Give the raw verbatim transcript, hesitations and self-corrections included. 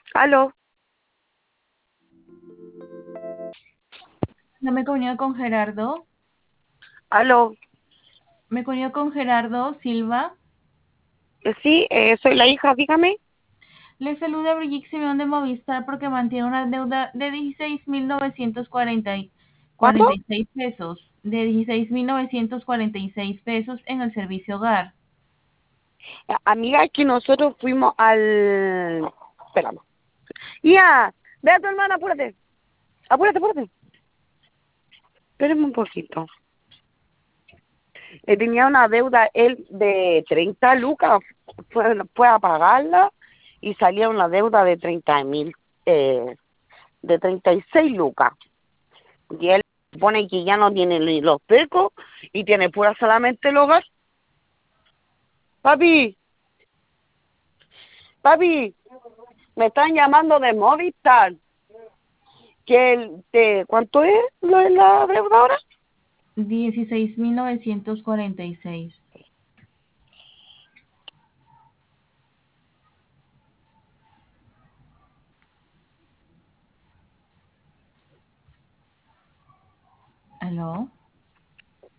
Aló, No me comunico con Gerardo. aló. Me comunico con Gerardo Silva. Eh, Sí, eh, soy la hija, dígame. Le saluda Brigitte Simeón de Movistar porque mantiene una deuda de dieciséis mil novecientos cuarenta y ¿Cuánto? cuarenta y seis pesos, de dieciséis mil novecientos cuarenta y seis pesos en el servicio hogar. Eh, Amiga, es que nosotros fuimos al... Espérame. Ya, ve a tu hermana, apúrate. Apúrate, apúrate. Espérame un poquito. Eh, tenía una deuda él de treinta lucas, fue, fue a pagarla y salía una deuda de treinta mil, eh, de treinta y seis lucas. Y él pone que ya no tiene ni los becos y tiene pura solamente el hogar. Papi, papi, me están llamando de Movistar. Que el, de, ¿cuánto es lo de la deuda ahora? Dieciséis mil novecientos cuarenta y seis. ¿Aló?